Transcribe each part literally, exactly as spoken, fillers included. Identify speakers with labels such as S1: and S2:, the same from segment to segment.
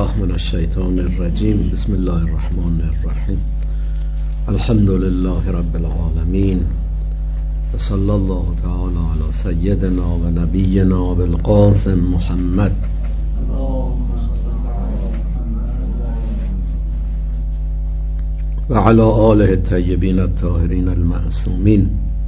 S1: بالله من الشیطان الرجیم. بسم الله الرحمن الرحیم. الحمد لله رب العالمین و صلی الله تعالی علی سیدنا و نبینا بالقاسم محمد و علی آله الطیبین الطاهرین المعصومین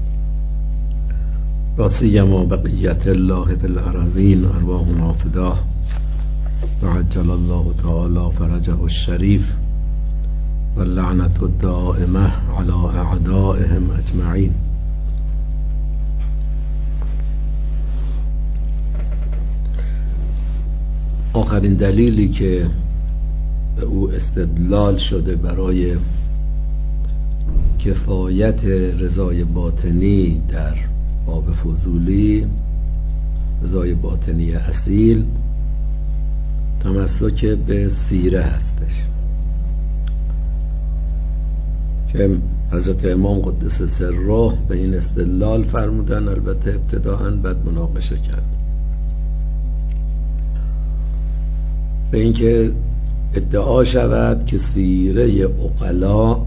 S1: و سیما بقیت الله فی الارضین ارواحنا فداه و عجل الله تعالی فرجه الشریف و اللعنة الدائمه علی اعدائهم اجمعین. آخرین دلیلی که به او استدلال شده برای کفایت رضای باطنی در باب فضولی، رضای باطنی اصیل، تمسک به سیره هستش که حضرت امام قدس سره به این استدلال فرمودن. البته ابتداءً بعد مناقشه کرد به اینکه ادعا شود که سیره عقلا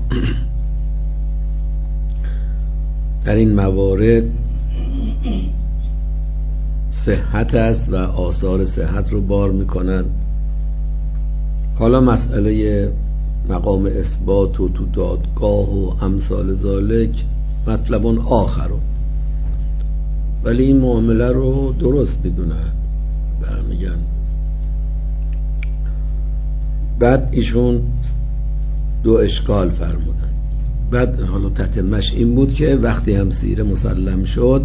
S1: در این موارد صحت است و آثار صحت رو بار میکنن. حالا مسئله مقام اثبات و تو دادگاه و امثال ذالک مطلب آخر، ولی این معامله رو درست میدونن برمیگن. بعد ایشون دو اشکال فرمودن. بعد حالا تتمش این بود که وقتی هم سیره مسلم شد،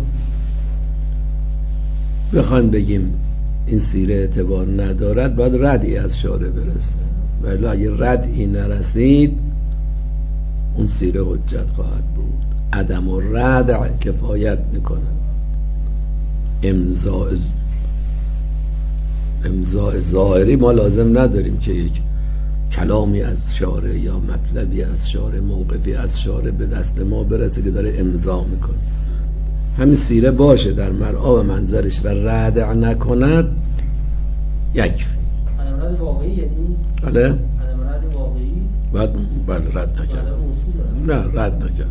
S1: بخوایم بگیم این سیره اعتبار ندارد، باید ردی از شارع برسه، ولی اگه ردی نرسید اون سیره حجت خواهد بود. عدم و رد کفایت میکنه. امضاء امضاء ظاهری ما لازم نداریم که یک کلامی از شارع یا مطلبی از شارع، موقفی از شارع به دست ما برسه که داره امضا میکنه. همین سیره باشه در مرعا و منظرش و رد نکند یکفی.
S2: عدم رد واقعی یعنی؟
S1: بله؟
S2: عدم رد واقعی؟
S1: باید بله رد نکرده. نه رد نکرده.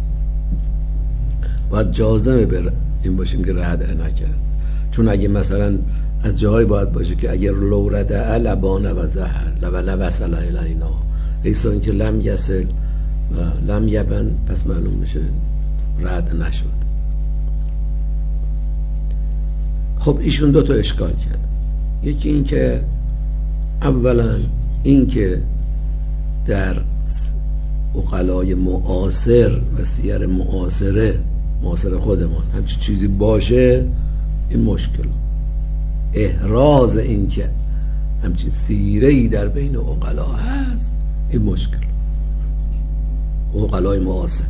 S1: باید جازمه بر این باشیم که رد نکرد. چون اگه مثلا از جایی باید باشه که اگر لو رده لبانه و زهر لب لبسل الینا، ایسا این که لم یسل و لم یبن، پس معلوم میشه رد نشد. خب ایشون دو تا اشکال کرد. یکی این که اولا این که در عقلای معاصر و سیر معاصره معاصر خودمان همچین چیزی باشه، این مشکل. احراز این که همچین سیره‌ای در بین عقلا هست، این مشکل. عقلای معاصر.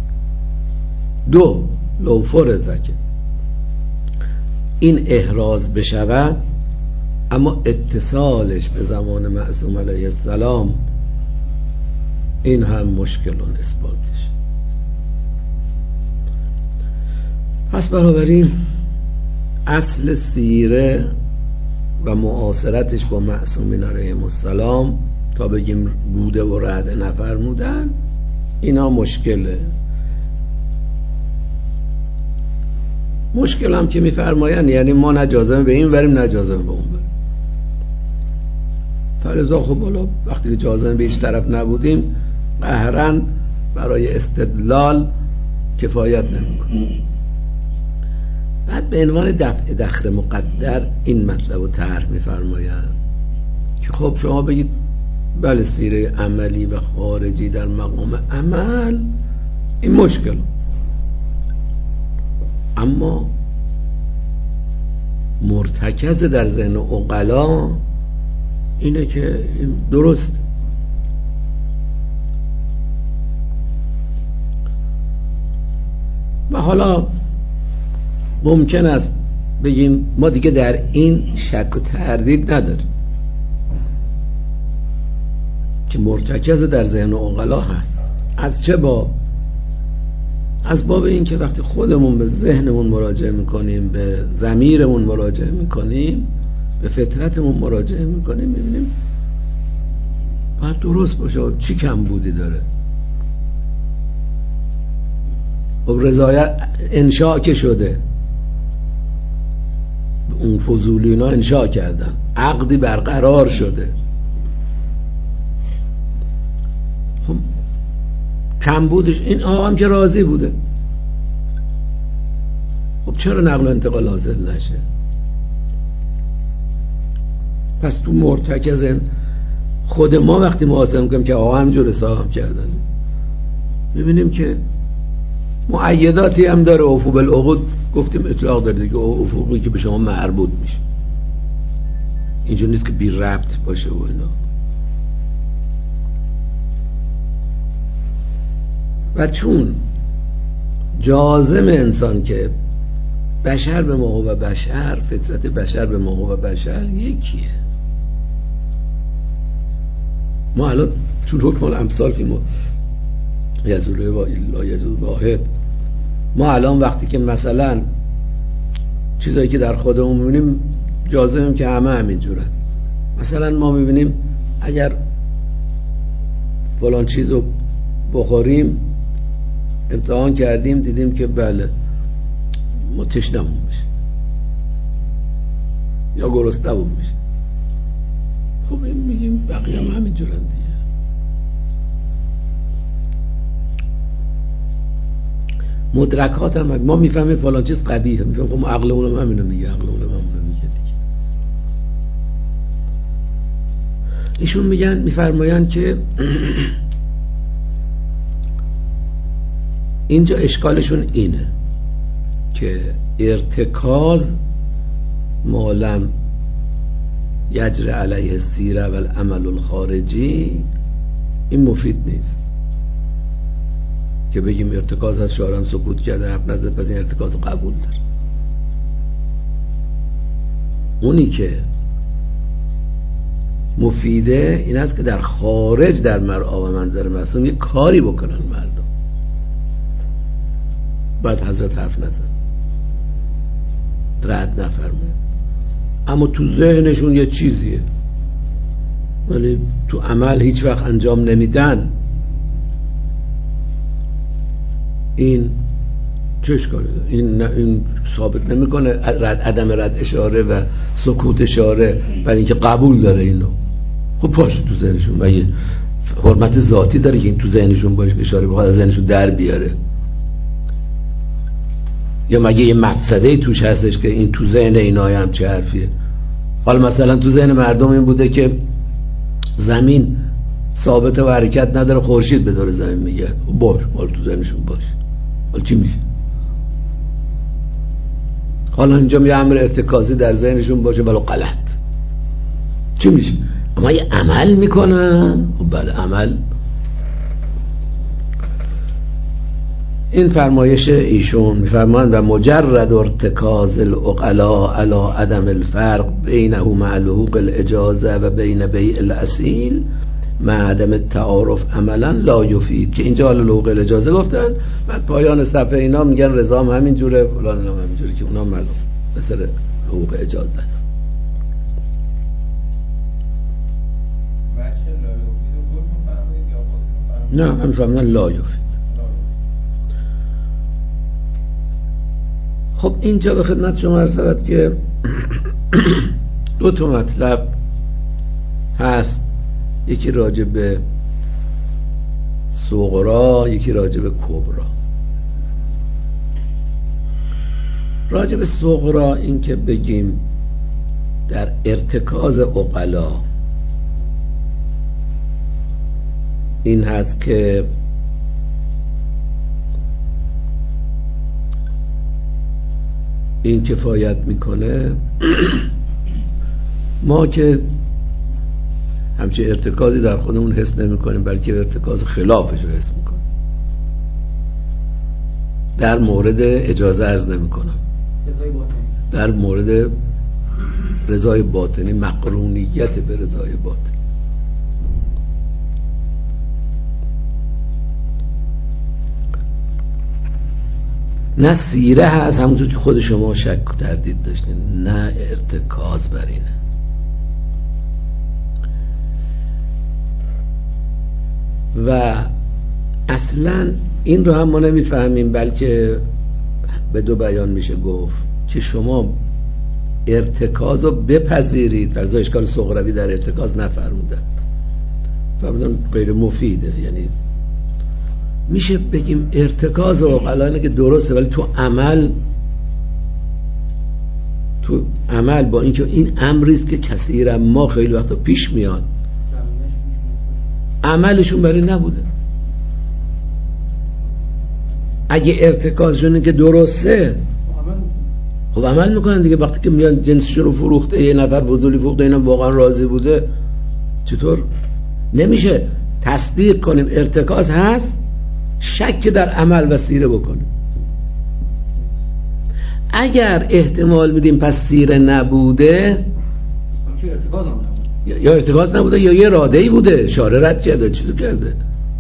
S1: دو، لو فرض که این احراز بشود اما اتصالش به زمان معصوم علیه السلام، این هم مشکل و اثباتش. پس بنابراین اصل سیره و معاصرتش با معصومین علیهم السلام تا بگیم بوده و رد نفرمودن، اینا مشکله. مشکل هم که میفرماین یعنی ما نجازم به این بریم نجازم به اون بریم. فلذا خب بالا وقتی جازم به هیچ طرف نبودیم، قهرن برای استدلال کفایت نمیکنه. بعد به عنوان دفع دخل مقدر این مطلب رو طرح میفرماین که خب شما بگید بله سیره عملی و خارجی در مقام عمل این مشکل، اما مرتکز در ذهن عقلا اینه که این درست. و حالا ممکن است بگیم ما دیگه در این شک و تردید نداریم که مرتکز در ذهن عقلا هست. از چه باب؟ از باب این که وقتی خودمون به ذهنمون مراجعه میکنیم، به ضمیرمون مراجعه میکنیم، به فطرتمون مراجعه میکنیم، میبینیم باید درست باشه. چی کم بودی داره؟ خب رضایت انشاء که شده، اون فضولی اینا انشاء کردن، عقدی برقرار شده، خب کم بودش. این آقا هم که راضی بوده، خب چرا نقل و انتقال حاصل نشه؟ پس تو مرتکز خود ما وقتی محاسبه میکنیم که آقا همجور حساب کردن، میبینیم که مؤیداتی هم داره. اوفو بالعقود گفتیم اطلاق داره دیگه، افوقی که به شما مربوط میشه، اینجور نیست که بی ربط باشه و اینا. و چون جازم انسان که بشر به موقع و بشر، فطرت بشر به موقع و بشر یکیه. ما الان چون حکم الامثال فی ما یزوله و الا یزول واحد، ما الان وقتی که مثلا چیزایی که در خودمون میبینیم جازمیم که همه همین جورن. مثلا ما میبینیم اگر فلان چیزو بخوریم، امتحان کردیم دیدیم که بله ما تشنمون میشه یا گرسنمون میشه، خب این میگیم بقیه هم همین جورن دیگه. مدرکات هم ما میفهمیم فلان چیز قبیحه، میفهمیم خب عقل اونم همینو میگه، عقل اونم همینو میگه دیگه. ایشون میگن، میفرماین که اینجا اشکالشون اینه که ارتکاز مالم یجر علیه السیره و العمل الخارجی این مفید نیست که بگیم ارتکاز از شارم سکوت کرده حرف نزد پس این ارتکاز قبول داره. اونی که مفیده این است که در خارج در مرعا و منظر معصوم یک کاری بکنن مردم، بعد حضرت حرف نزن، رد نفرمه، اما تو ذهنشون یه چیزیه ولی تو عمل هیچ وقت انجام نمیدن. این چه اشکالی داره؟ این, این ثابت نمیکنه رد عدم رد اشاره و سکوت اشاره برای اینکه قبول داره اینو. خب باشه تو ذهنشون مگه حرمت ذاتی داره که این تو ذهنشون باشه که اشاره بخواد از ذهنشون در بیاره؟ یا مگه یه مفسده توش هستش که این تو ذهن اینای هم چه حرفیه؟ حالا مثلا تو ذهن مردم این بوده که زمین ثابت و حرکت نداره، خورشید به دور زمین میگه، باش حالا تو ذهنشون باشه، حالا چی میشه؟ حالا اینجا یه امر ارتکازی در ذهنشون باشه ولی غلط، چی میشه؟ اما یه عمل میکنن، بله عمل. این فرمایش ایشون میفرمان و مجرد ارتکاز العقلاء علی عدم الفرق بینه مع لحوق الاجازه و بین بیع الاصیل مع عدم التعارف عملا لا یفید، که اینجا حالا لحوق الاجازه گفتن، بعد پایان صفحه اینا میگن رضا هم همین جوره فلان هم همین جوره، که اونا معلوم مثل لحوق اجازه است. نه هم فرمودن لا یفید. خب اینجا به خدمت شما عرض شود که دو تا مطلب هست، یکی راجع به صغرا، یکی راجع به کبرا. راجع به صغرا این که بگیم در ارتکاز عقلا این هست که این کفایت میکنه ما که همچه ارتکازی در خودمون حس نمی کنیم بلکه ارتکاز خلافش رو حس میکنیم. در مورد اجازه عرض نمی کنم، در مورد رضای باطنی، مقرونیت به رضای باطنی. نه سیره هست همونطور که خود شما شک و تردید داشتین، نه ارتکاز بر اینه. و اصلا این رو هم ما نمیفهمیم، بلکه به دو بیان میشه گفت که شما ارتکاز رو بپذیرید. فرضا اشکال صغروی در ارتکاز نفرمودن، فرمودن غیر مفیده. یعنی میشه بگیم ارتکاز و عقلانه که درسته، ولی تو عمل تو عمل با اینکه این امریست که کثیرا ما خیلی وقتا پیش میاد، عملشون برای نبوده. اگه ارتکازشون که درسته خب عمل میکنن دیگه. وقتی که میان جنسشون رو فروخته، یه نفر فضولی فروخته، اینا واقعا راضی بوده، چطور نمیشه تصدیق کنیم ارتکاز هست، شک در عمل و سیره بکنیم؟ اگر احتمال بدیم پس سیره نبوده، یا ارتکاز نبوده یا یه راده‌ای بوده، شارع رد کرده، چیزو کرده،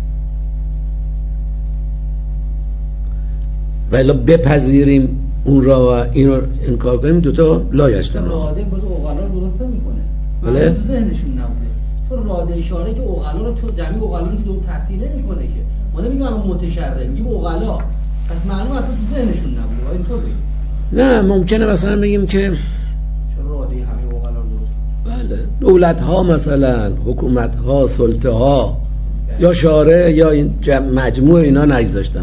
S1: ولی بپذیریم اون را و این رو انکار کنیم، دوتا لایشتن
S2: راده بود اوغلا رو درست نمی‌کنه،
S1: بله؟
S2: تو ذهنشون نبوده. تو راده اشاره که اوغلا رو تو جمعی اوغلا رو که دو تحصیل نمی‌کنه که ما نمیگیم الان متشرع، میگیم اوغلا، پس معلوم اصلا تو ذهنشون نبوده. وای تو بگیم
S1: نه، ممکنه مثلا بگیم که
S2: چرا راده همه اوغلا رو درست؟
S1: بله، دولت ها مثلا، حکومت ها، سلطه ها یا شارع یا این مجموع اینا نگذاشتن.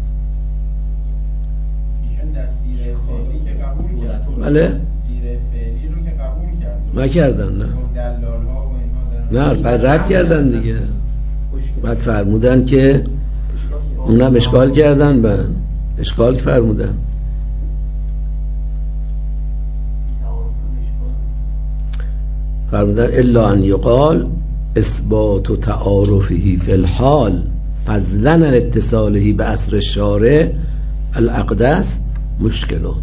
S1: بله؟
S3: سیره فعلی رو که قبول کردن
S1: نکردن. نه
S3: دلال ها و اینها
S1: نه بعد رد کردن دیگه. بعد فرمودن که اونم اشکال کردن، بعد اشکال فرمودن. فرمودن الا ان یقال اثبات تعارفه فی الحال فضلا عن اتصاله به اثر الشارع الاقدس مشکلون.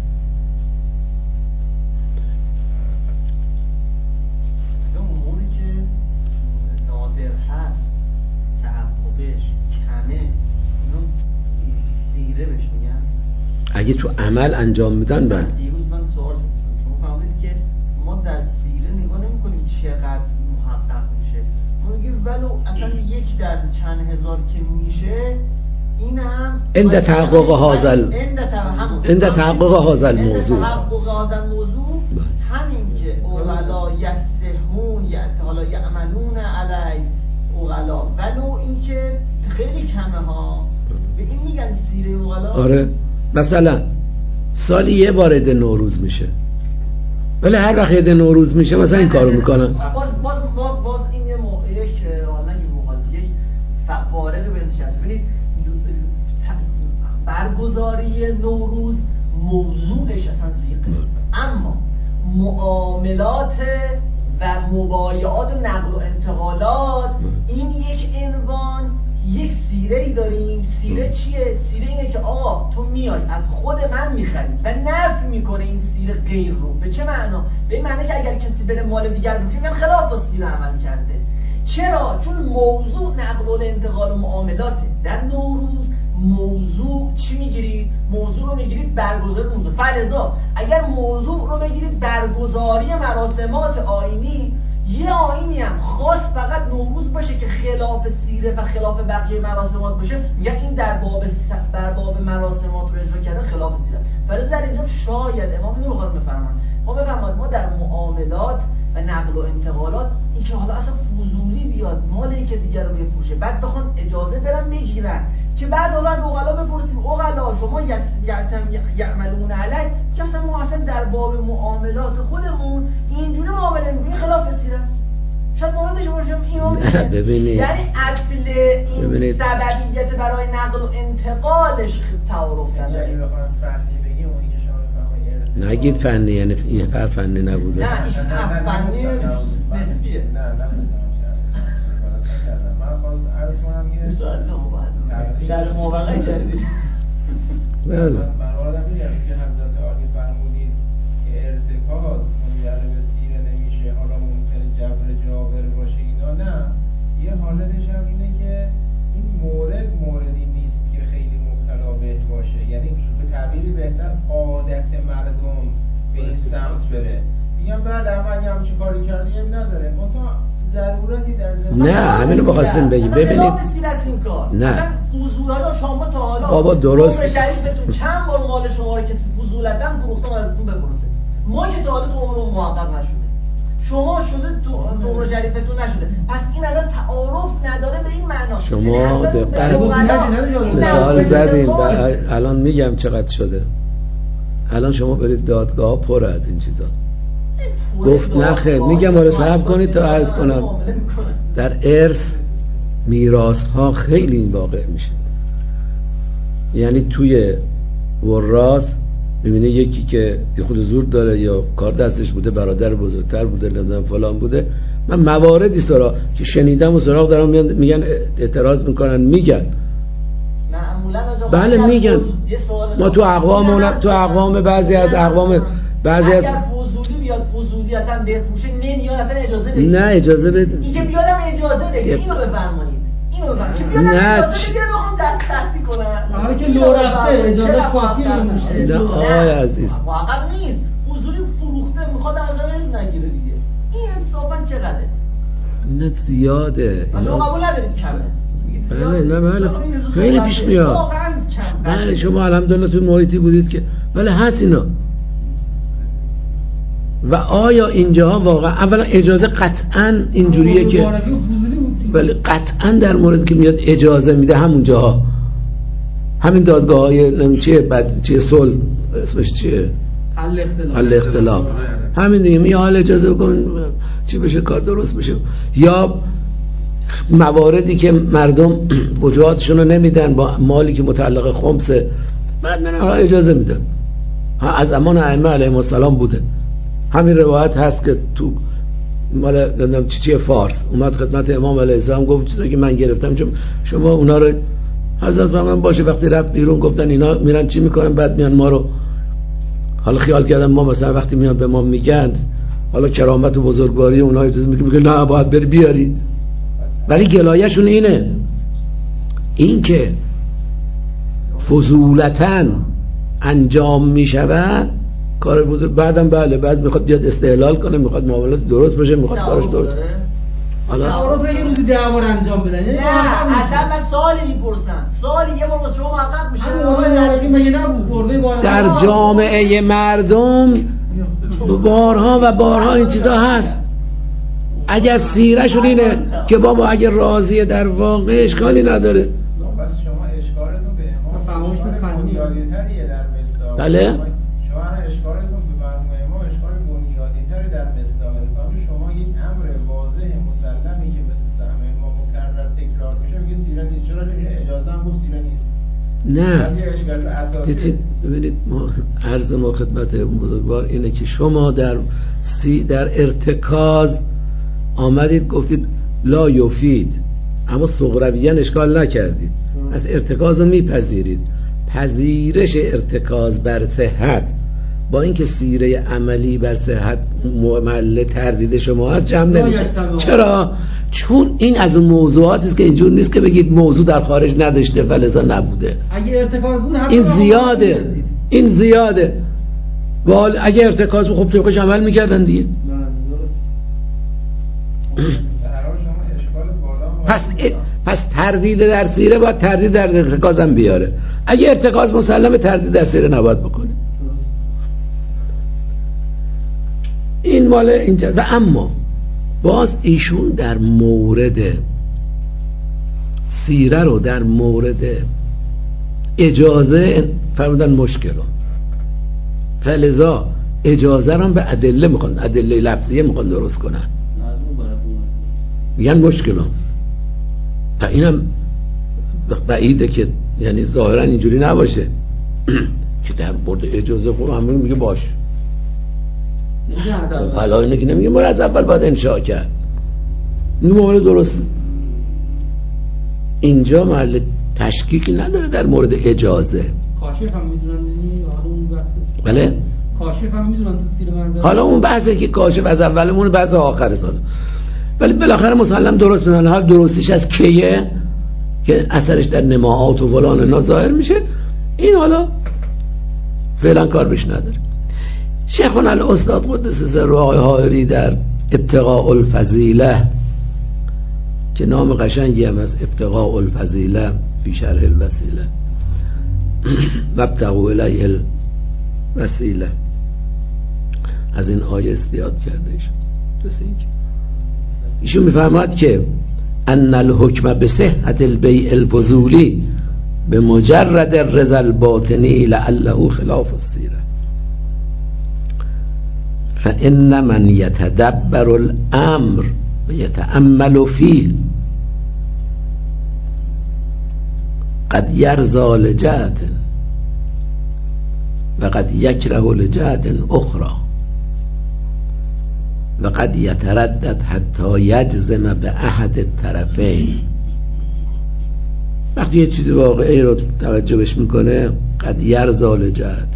S1: اگه تو عمل انجام میدن. بله
S4: دیروز من سوال شدم، شما فهمید که ما در سیره نگاه نمی کنیم چقدر محقق میشه، ما میگیم ولو اصلا یک در چند هزار که میشه، این هم
S1: عند تحقق هازل عند تحقق هازل موضوع
S4: تحقق هازل موضوع همین که اوغلا یسحون یا حالا یعملون علی اوغلا، ولو این که خیلی کمه ها، به این میگن سیره اوغلا.
S1: آره مثلا سالی یه بار عید نوروز میشه، ولی هر وقت عید نوروز میشه مثلا این کارو میکنن.
S4: باز باز باز, باز این یه موقع یک حالا یک موقع یک فوارق بنشست. ببینید برگزاری نوروز موضوعش اصلا زیقه، اما معاملات و مبایعات و نقل و انتقالات این یک عنوان، یک سیره‌ای داریم. سیره چیه؟ سیره اینه که آقا تو میای از خود من میخری و نفی میکنه این سیره غیر رو. به چه معنا؟ به این معنی که اگر کسی بره مال دیگر بفروشه میگن خلاف با سیره عمل کرده. چرا؟ چون موضوع نقل و انتقال و معاملاته. در نوروز موضوع چی میگیرید؟ موضوع رو میگیرید برگزاری موضوع. فلذا اگر موضوع رو بگیرید برگزاری مراسمات آیینی، یه آیینی هم خاص فقط نوروز باشه که خلاف سیره و خلاف بقیه مراسمات باشه، میگن این در باب در باب مراسمات رو اجرا کردن خلاف سیره. ولی در اینجا شاید امام نمیخواد بفرمان ما بفرماد ما در معاملات و نقل و انتقالات این که حالا اصلا فضولی بیاد مال یکی دیگر رو بفروشه، بعد بخوان اجازه برن بگیرن، که بعد حالا از اوغلا بپرسیم اوغلا شما یعملون علی، که اصلا ما اصلا در باب معاملات خودمون اینجوری معامله میکنیم خلاف سیره است. شاید موردش باشم اینا
S1: ببینید،
S4: یعنی اصل این ببینید. سببیت برای نقل و انتقالش تعارف نداره.
S1: نگید فنی، یعنی این فر فنی نبوده.
S4: نه این فنی نسبیه.
S3: نه نه من خواست عرض کنم که
S4: در موقع کردید
S1: بله
S3: من آدم میگم که حضرت عالی فرمودید که ارتکاز منجر به سیره نمیشه، حالا ممکنه جبر جابر باشه اینا. نه، یه حالتش هم اینه که این مورد موردی نیست که خیلی مبتلا بهش باشه، یعنی به تعبیری بهتر عادت مردم به این سمت بره. میگم بله اما اگه همچین کاری کردی نداره، منتها ضرورتی در زندگی
S1: نه همینو بخواستیم بگیم. ببینید
S4: نه فضولاتا شما تا حالا
S1: بابا درست
S4: عمر شریفتون چند بار مال شما رو کسی فضولتاً فروختم ازتون بپرسه. ما که تا حالا تو عمرمون موفق نشده، شما شده تو عمر شریفتون نشده، پس این اصلا تعارف نداره به این معنا.
S1: شما دقیقاً مثال زدیم و الان میگم چقدر شده. الان شما برید دادگاه پر از این چیزا. گفت نخیر، میگم حالا صبر کنید تا عرض کنم. در ارث میراث ها خیلی این واقع میشه. یعنی توی وراث میبینه یکی که یه خود زور داره یا کار دستش بوده، برادر بزرگتر بوده، نمیدونم فلان بوده. من مواردی سراغ که شنیدم و سراغ دارم میگن اعتراض میکنن، میگن بله میگن ما تو اقوام تو اقوام بعضی از اقوام بعضی از
S4: فضولی بیاد فضولی اصلا بفروشه نمیاد اصلا اجازه بگیر.
S1: نه اجازه بده.
S4: این که بیادم اجازه بگیر اینو بفرمایید. اینو بفرمایید. که بیادم اجازه بگیره بخوام دست دستی کنم.
S2: حالا که لو رفته اجازهش کافی نمیشه.
S1: نه آقای عزیز.
S4: واقعا نیست. فضولی فروخته میخواد اجازه نگیره دیگه. این انصافا چقدره؟
S1: نه زیاده.
S4: شما قبول ندارید کمه.
S1: بله نه بله خیلی پیش میاد. بله شما الحمدلله توی محیطی بودید که بله هست اینا. و آیا اینجاها واقعا اولا اجازه قطعا اینجوریه که ولی قطعا در مورد که میاد اجازه میده همون جاها همین دادگاه های چیه بعد چیه صلح اسمش چیه
S2: حل اختلاف
S1: حل اختلاف همین دیگه می حال اجازه بکن چی بشه کار درست بشه. یا مواردی که مردم وجوهاتشون رو نمیدن با مالی که متعلق خمسه بعد من اجازه میدن. از زمان ائمه علیهم السلام بوده. همین روایت هست که تو مال نمیدونم چی چی فارس اومد خدمت امام علیه السلام گفت چیزی که من گرفتم چون شما اونا رو حضرت من باشه وقتی رفت بیرون گفتن اینا میرن چی میکنن بعد میان ما رو حالا خیال کردم ما مثلا وقتی میان به ما میگن حالا کرامت و بزرگواری اونها اجازه میگه میگه نه باید بری بیاری. ولی گلایه‌شون اینه این که فضولتاً انجام میشود کار بود. بعدم بله بعد میخواد بیاد استحلال کنه، میخواد معاملات درست بشه، میخواد کارش درست بشه.
S2: حالا تعارف یه روزی دعوا انجام بدن.
S4: نه اصلا من سوالی میپرسم. سوالی یه بار با شما موقف میشه.
S2: مگه نبود
S1: در جامعه مردم بارها و بارها این چیزا هست. اگر سیره شون اینه که بابا اگر راضیه در واقع اشکالی نداره.
S3: بس شما اشکالتون به امام بنیادی‌تریه در مصداق.
S1: بله
S3: شما اشکالتون به مرحوم امام اشکال بنیادی‌تری در مصداق. شما یک امر واضح مسلمی که مثل سهم امام مکرر تکرار میشه میگه سیره نیست. چرا اجازه هم گفت سیره نیست.
S1: نه دیدید ببینید ما عرض ما خدمت بزرگوار اینه که شما در سی در ارتکاز آمدید گفتید لا یفید اما صغرویاً اشکال نکردید. از ارتکاز رو میپذیرید. پذیرش ارتکاز بر صحت با اینکه سیره عملی بر صحت محل تردید شما هست جمع نمیشه. چرا؟ چون این از اون موضوعاتی است که اینجور نیست که بگید موضوع در خارج نداشته فلزا نبوده.
S2: اگه ارتکاز بود
S1: این زیاده این زیاده وال اگه ارتکاز بود خب طبقش عمل میکردن دیگه. پس پس تردید در سیره باید تردید در ارتکاز هم بیاره. اگه ارتکاز مسلمه تردید در سیره نباید بکنه. این مال اینجا. و اما باز ایشون در مورد سیره رو در مورد اجازه فرمودن مشکل رو فلذا اجازه رو به ادله میخوان ادله لفظیه میخوان درست کنن میگن مشکل رو تا اینم بعیده که یعنی ظاهرا اینجوری نباشه که در مورد اجازه خود همون میگه باش حالا اینه که نمیگه ما از اول باید انشاء کرد این مورد درست. اینجا محل تشکیکی نداره در مورد اجازه.
S2: کاشف هم میدونن حالا اون بحث
S1: بله
S2: کاشف هم میدونن تو سیر منظر
S1: حالا اون بحثه که کاشف از اولمون بعض آخر سال ولی بالاخره مسلم درست میدونن. حال درستیش از کیه که اثرش در نماهات و فلان اینا ظاهر میشه. این حالا فعلا کار بهش نداره. شیخنا الاستاد قدس سره آقای حائری در ابتغاء الفضیله که نام قشنگی هم از ابتغاء الفضیله فی شرح الوسیله وابتغوا الیه الوسیله، از این آیه استیاد کرده ایشون. ایشون میفرماد که ان الحکم بصحت البیع الفضولی به مجرد الرضا الباطنی لعله خلاف السیره، فان من یتدبر الامر و یتأمل فیه قد یرضى لجهت و قد یکره لجهت اخرى و قد یتردد حتی یجزم به احد الطرفین. وقتی یه چیزی واقعی رو توجه بهش میکنه قد یرضى لجهت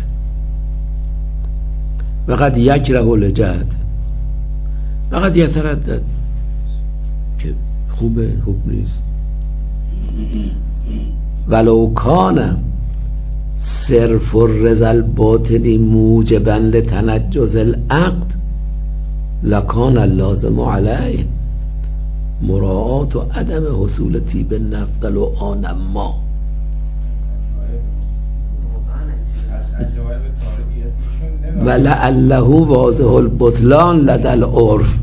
S1: و قد یکره لجهت و قد یتردد که خوبه خوب نیست. ولو کان صرف الرضا الباطنی موجبا لتنجز العقد لکان اللازم علیه مراعات و عدم حصول طیب النفس ولو آن ما. ولعله واضح البطلان لدى العرف.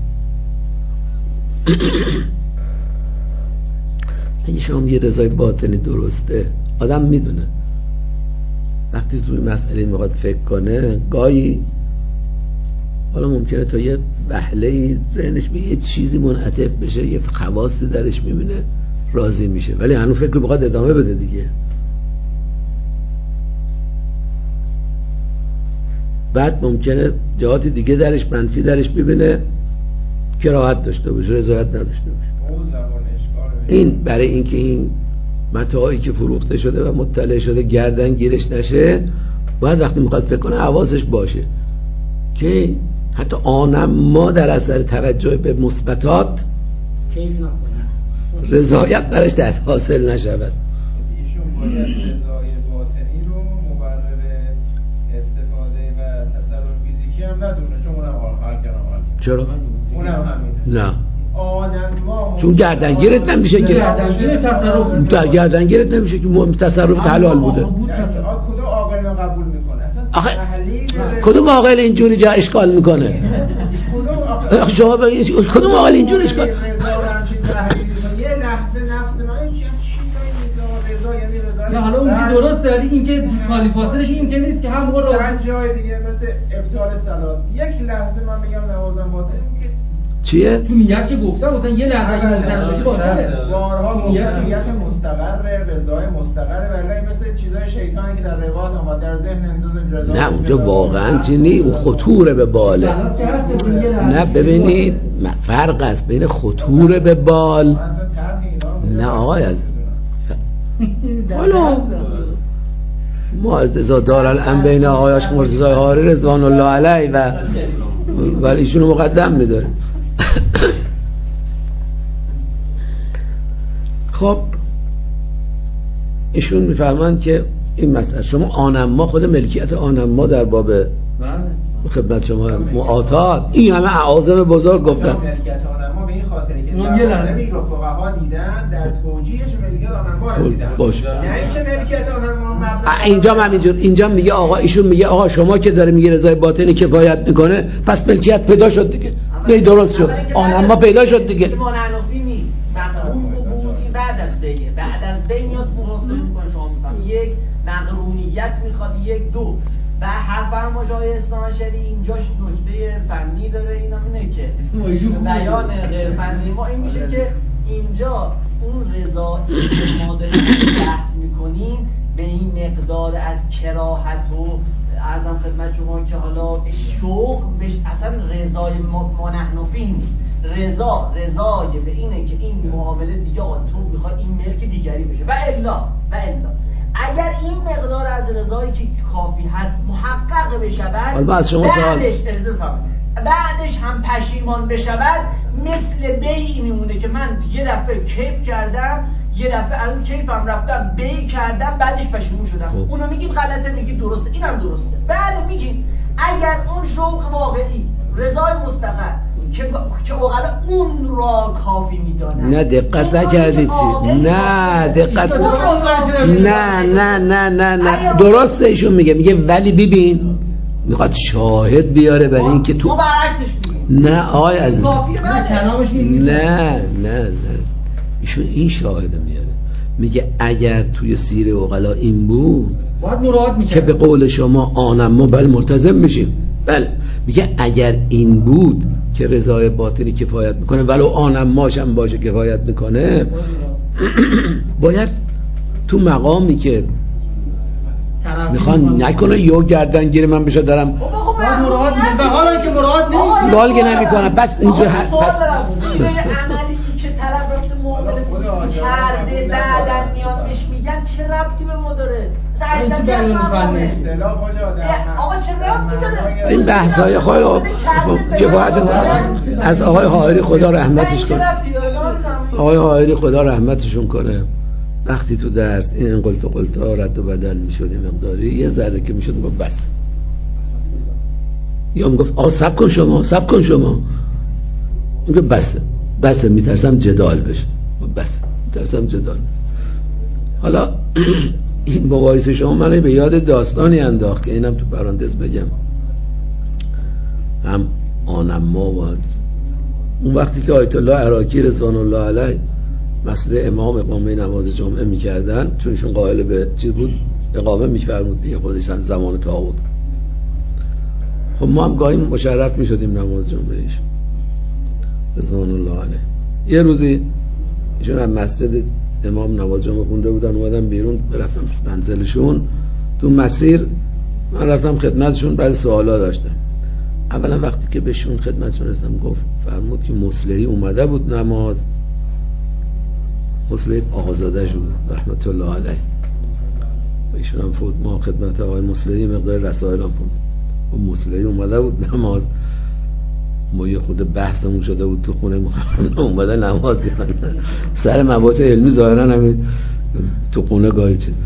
S1: اگه شما یه رضای باطنی درسته، آدم میدونه وقتی توی مسئله میخواد فکر کنه گاهی حالا ممکنه تا یه وهله ذهنش به یه چیزی منعطف بشه، یه خواستی درش میبینه راضی میشه، ولی هنوز فکر رو بخواد ادامه بده دیگه. بعد ممکنه جهات دیگه درش منفی درش ببینه که راحت داشته باشه، رضایت نداشته باشه. این برای اینکه این متاعی که فروخته شده و مطلع شده گردن گیرش نشه، باید وقتی میخواد فکر کنه حواسش باشه که حتی آنم ما در اثر توجه به مثبتات رضایت برش دست حاصل نشود.
S3: ایشون باید رضای باطنی رو مبرر استفاده و تصرف فیزیکی هم ندونه، چون اونم حال کردم حال کرد.
S1: چرا؟
S3: اونم همینه.
S1: نه
S3: آدم ما
S1: چون گردنگیرت نمیشه که
S2: گردنگیر تصرف
S1: تا گردنگیرت نمیشه که تصرف حلال بوده.
S3: کدوم عاقل رو قبول میکنه اصلا؟
S1: کدوم عاقل اینجوری جا اشکال میکنه؟ شما بگید کدوم عاقل اینجوری اشکال؟
S3: یه لحظه نفس من چی رضا یعنی رضا.
S2: نه حالا اون که درست داری، این که خالی فاصلش این که نیست که هم رو
S3: چند جای دیگه مثل ابطال صلات یک لحظه من میگم نوازم باطنی میگه
S1: چیه؟
S2: تو نیت که گفتم گفتن یه لحظه مستقر باشی باطله.
S3: بارها گفتن نیت مستقر، رضای مستقر، ولی مثل چیزای شیطانی که در روایت اومد در ذهن اندوز رضا.
S1: نه اونجا واقعا چی نی، اون خطوره به باله. نه ببینید فرق است بین خطوره به بال. نه آقای از حالا ما ازا دارالعلم بین آقایاش مرتضی حاری رضوان الله علیه و ولی ایشونو مقدم میداره. خب ایشون میفرمایند که این مسئله شما آنما خود ملکیت آنما در باب خدمت شما معاطات این همه اعاظم بزرگ گفتن.
S3: ملکیت آنما به این خاطری که نمی رو فقها دیدن در توجیهش ملکیت آنما رسیدن.
S1: باشه.
S3: یعنی که ملکیت آنما
S1: اینجا هم همینجور، اینجا میگه آقا ایشون میگه آقا شما که داره میگه رضای باطنی کفایت میکنه پس ملکیت پیدا شد دیگه. به درست شد. آنما پیدا شد دیگه.
S4: که مانعنفی نیست. مقرون عبودی بعد از بیه. بعد از بی میاد محاسبه میکنه. شما میفهمید یک مقرونیت میخواد، یک دو و هر فرمای اصلاح شری اینجاش نکته فنی داره. اینا اینه که بیان غیر فنی ما این میشه که اینجا اون رضایی که ما داریم بحث میکنیم به این مقدار از کراهت و عرضم خدمت شما که حالا شوق بهش اصلا رضای مانعنفی نیست. رضا رضای به اینه که این معامله دیگه تو میخوای این ملک دیگری بشه و الا و الا اگر این مقدار از رضایی که کافی هست محقق بشود بعدش بعدش هم پشیمان بشود مثل بیعی میمونه که من یه دفعه کیف کردم، یه دفعه الان کیفم رفتم بی کردم بعدش پشیمون شدم.
S1: خوب.
S4: اونو میگید غلطه، میگید درسته، اینم درسته. بله میگید اگر اون شوق واقعی رضای مستقر که که اوغلا اون را کافی میدانند.
S1: نه دقت نکردید چی؟ نه دقت نه نه نه نه نه درسته ایشون میگه میگه ولی ببین میخواد شاهد بیاره برای اینکه تو نه آقای عزیز نه نه نه ایشون این شاهد میاره میگه اگر توی سیر اوغلا این بود
S2: باید مراد
S1: که به قول شما آنم ما بل ملتزم میشیم. بله میگه اگر این بود که رضای باطنی کفایت میکنه ولو آنم ماشم باشه کفایت میکنه باید تو مقامی که میخوان نکنه یا گردنگیر من بشه دارم
S2: باید مراد میکنه حالا که مراد نمیکنه
S1: بالگه نمیکنه پس اینجا هست پس
S4: عملی که طرف رفته معامله کرده بعدن میاد بهش میگن چه ربطی به ما داره؟ آقا چه ربطی داره؟
S1: این بحث‌های خواهی کفایت از آقای حائری خدا رحمتش کنه. آقای حائری خدا رحمتشون کنه وقتی تو درس این انقلت و قلتا رد و بدل میشد این مقداری یه ذره که میشد میگفت بس یا میگفت آ سب کن شما سب کن شما میگه بسه بسه میترسم جدال بشه بس میترسم جدال. حالا این مقایسه شما منو به یاد داستانی انداخت که اینم تو پرانتز بگم هم آنم ما بود اون وقتی که آیت الله عراقی رضوان الله علیه مسئله امام اقامه نماز جمعه میکردن چون ایشون قائل به چیز بود اقامه میفرمود دیگه خودش زمان طاغوت. خب ما هم گاهی مشرف میشدیم نماز جمعه ایشون رضوان الله علیه. یه روزی ایشون هم مسجد امام نماز جمعه خونده بودن اومدن بیرون رفتم منزلشون تو مسیر من رفتم خدمتشون بعد سوالا داشتم. اولا وقتی که بهشون خدمتشون رسیدم گفت فرمود که مصلحی اومده بود نماز مصلحی آقازاده شد رحمت الله علیه ایشون هم فوت ما خدمت آقای مصلحی مقدار رسائل هم بود و مصلحی اومده بود نماز ما یه خود بحثمون شده بود تو خونه مخمم اومده نماز دیدن سر مباحث علمی ظاهرا همین تو خونه گاهی چیده.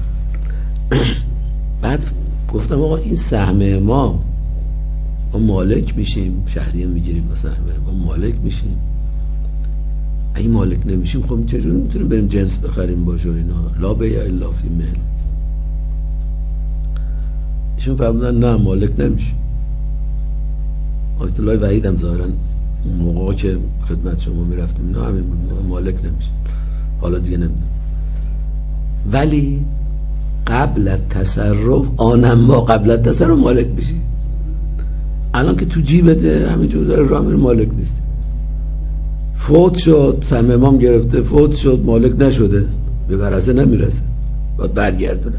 S1: بعد گفتم آقا این سهم ما ما مالک میشیم شهریه میگیریم با سهم ما مالک میشیم اگه مالک نمیشیم خب چجوری میتونیم بریم جنس بخریم باشه اینا لا بیع الا فی مال. ایشون فرمودن نه مالک نمیشیم. آیت الله وحید هم ظاهرا اون موقع که خدمت شما میرفتیم نه همین بود مالک نمیشیم حالا دیگه نمیدونم ولی قبل تصرف آنم ما قبل تصرف مالک میشی. الان که تو جیبته همینجور داره راه میره مالک نیست. فوت شد سهم امام گرفته فوت شد مالک نشده به ورثه نمیرسه باید برگردونه.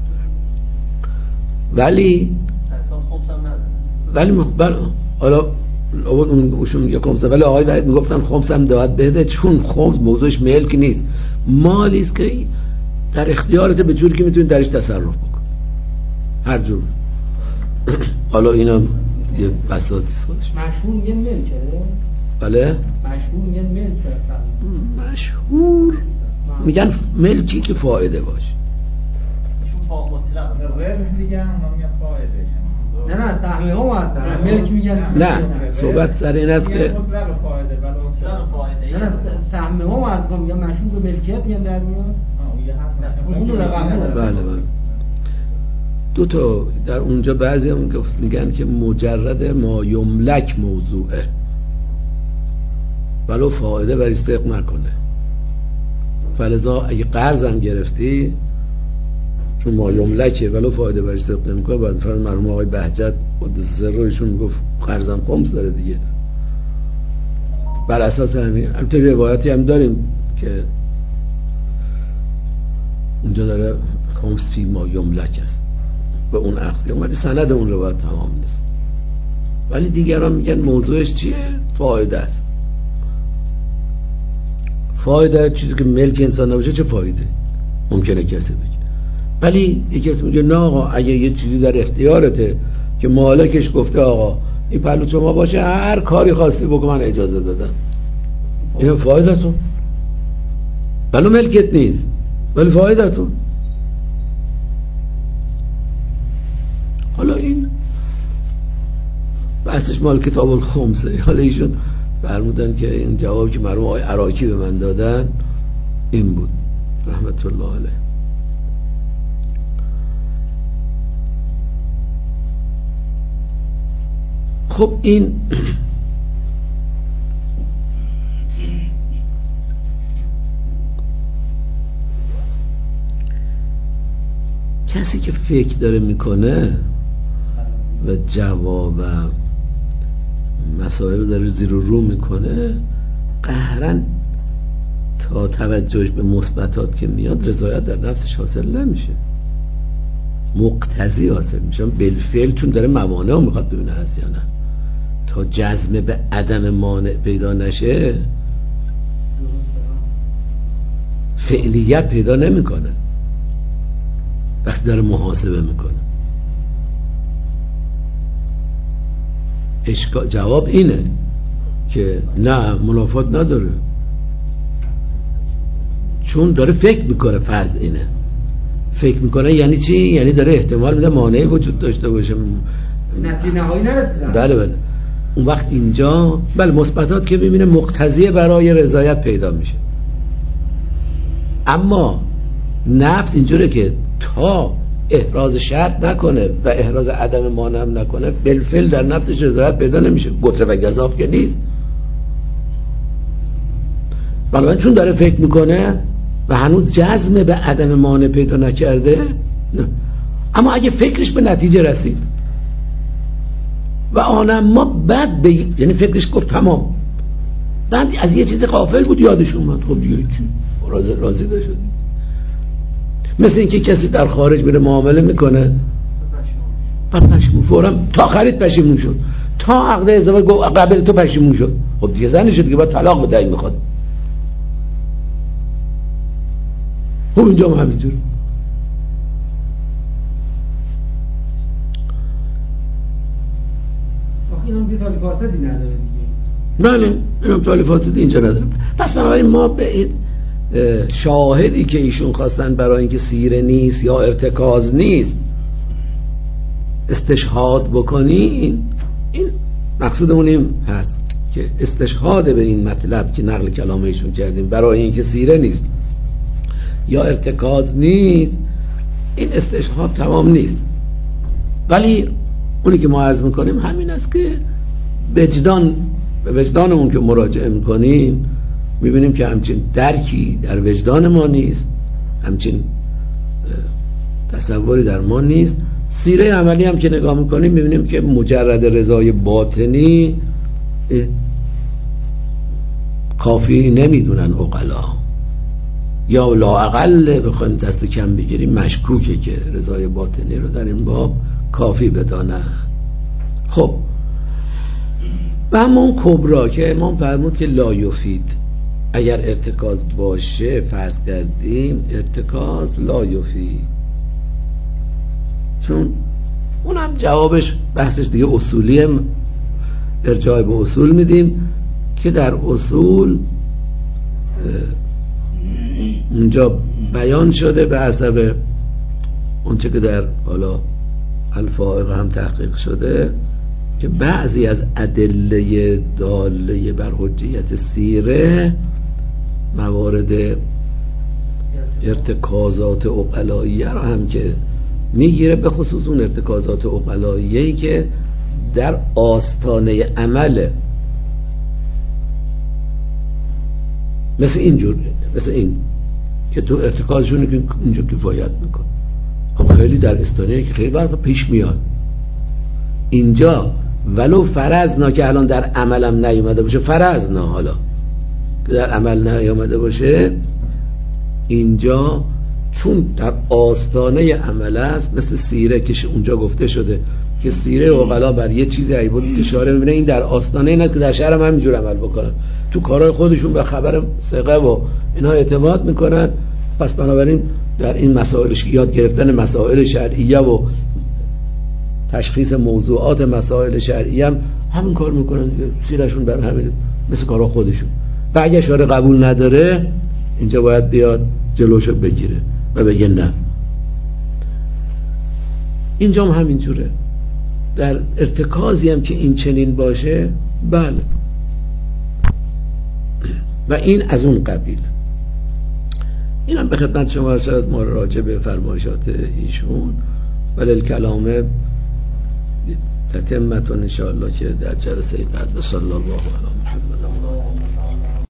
S1: ولی ولی مقبل حالا اون گوشون میگه خمسه ولی آقای وحید میگفتن خمس هم داد بده چون خمس موضوعش ملک نیست مالی است که در اختیارته به جوری که میتونی درش تصرف بکن هر جور. حالا اینم یه بساطی است خودش
S2: مشهور میگن ملکه
S1: بله
S2: مشهور میگن ملکه
S1: مشهور میگن ملکی که فایده باشه
S4: چون فا مطلق
S3: ربح دیگه هم میگن فایده
S2: نه نه سهمی هم هستن ملک میگن
S1: نه صحبت سر این است که
S3: مطلق فایده ولی مطلق
S4: فایده
S2: نه نه سهمی هم هستن میگن مشهور به ملکیت میگن در میاد اون رو رقم
S1: بله بله دو تا در اونجا بعضی هم میگن که مجرد ما یملک موضوعه ولو فایده بر استحق نکنه فلذا اگه قرض هم گرفتی چون ما یملکه ولو فایده بر استحق نمیکنه باید فرض مرحوم آقای بهجت قدس سرشون میگفت قرضم خمس داره دیگه بر اساس همین البته روایتی هم داریم که اونجا داره خمس فی ما یملک است به اون عقص که ولی سند اون روایت تمام نیست ولی دیگران میگن موضوعش چیه فایده است. فایده چیزی که ملک انسان نباشه چه فایده ممکنه کسی بگه ولی یک کسی میگه نه آقا اگه یه چیزی در اختیارته که مالکش گفته آقا این پهلو شما باشه هر کاری خواستی بکن من اجازه دادم این فایده تو ولو ملکت نیست ولی فایده تو. حالا این بحثش مال کتاب الخمسه حالا ایشون فرمودن که این جوابی که مرحوم آقای عراقی به من دادن این بود رحمت الله علیه. خب این کسی که فکر داره میکنه و جواب و مسائل رو داره زیر و رو میکنه قهرن تا توجهش به مثبتات که میاد رضایت در نفسش حاصل نمیشه، مقتضی حاصل میشه بالفعل، چون داره موانع رو میخواد ببینه هست یا نه. تا جزم به عدم مانع پیدا نشه فعلیت پیدا نمیکنه. وقتی داره محاسبه میکنه اشکال جواب اینه که نه منافات نداره، چون داره فکر میکنه. فرض اینه فکر میکنه یعنی چی؟ یعنی داره احتمال میده مانعی وجود داشته باشه،
S2: نتیجه نهایی نرسیدن.
S1: بله بله اون وقت اینجا بله مثبتات که ببینه مقتضی برای رضایت پیدا میشه. اما نفس اینجوره که تا احراز شرط نکنه و احراز عدم مانع هم نکنه بالفعل در نفسش رضایت پیدا نمیشه، گتره و گزاف که نیست. بنابراین چون داره فکر میکنه و هنوز جزم به عدم مانع پیدا نکرده نه. اما اگه فکرش به نتیجه رسید و آنم ما بعد به یعنی فکرش گفت تمام، بعد از یه چیز غافل بود یادش اومد، خب دیگه چی راضی راضی شد. مثل اینکه کسی در خارج میره معامله میکنه بعد پشیمون فورا تا خرید پشیمون شد، تا عقد ازدواج گفت قبل تو پشیمون شد، خب دیگه زن شد دیگه باید طلاق بده میخواد. خب اینجا هم همینجور.
S2: این هم که تالی فاسدی نداره دیگه.
S1: بله این هم تالی فاسدی اینجا نداره. پس بنابراین ما به این شاهدی که ایشون خواستن برای اینکه سیره نیست یا ارتکاز نیست استشهاد بکنیم، این مقصودمون این هست که استشهاد به این مطلب که نقل کلام ایشون کردیم برای اینکه سیره نیست یا ارتکاز نیست، این استشهاد تمام نیست. ولی اونی که ما عرض میکنیم همین است که وجدان به وجدانمون که مراجعه میکنیم میبینیم که همچین درکی در وجدان ما نیست، همچین تصوری در ما نیست. سیره عملی هم که نگاه میکنیم میبینیم که مجرد رضای باطنی کافی نمیدونن عقلا، یا لااقل بخوایم دست کم بگیریم مشکوکه که رضای باطنی رو در این باب کافی بدانن. خب و اما اون کبرا که امام فرمود که لا یفید، اگر ارتکاز باشه فرض کردیم ارتکاز لا یفید، چون اونم جوابش بحثش دیگه اصولیه، ارجاع به اصول میدیم که در اصول اونجا بیان شده به حسب اونچه که در حالا الفائق هم تحقیق شده که بعضی از ادله داله بر حجیت سیره موارد ارتکازات عقلاییه را هم که میگیره، به خصوص اون ارتکازات عقلاییه‌ای که در آستانه عمله، مثل اینجور، مثل این که تو ارتکازشونه که اینجا کفایت میکن. خب خیلی در استانه که خیلی برای پیش میاد اینجا، ولو فرضنا که الان در عملم نیومده باشه، فرضنا حالا که در عمل نیومده باشه، اینجا چون در آستانه عمل است، مثل سیره که اونجا گفته شده که سیره عقلا بر یه چیزی عیبود که شارع میبینه این در آستانه نه که در شهر هم همینجور عمل بکنن، تو کارهای خودشون به خبر ثقه و اینا اعتماد میکنن. پس بنابراین در این مسائلش یاد گرفتن مسائل شرعیه و تشخیص موضوعات مسائل شرعیه هم همین کار میکنن، سیرشون بر همین مثل کارها خودشون. و اگه شارع قبول نداره اینجا باید بیاد جلوشو بگیره و بگه نه. اینجا هم همین جوره، در ارتکازی هم که این چنین باشه، بله و این از اون قبیل. اینم به خدمت شما شاید ما راجع به فرمایشات ایشون ولی الکلامه تتمتون انشاءالله که در جلسه بعد. صلی الله علیه و محمد.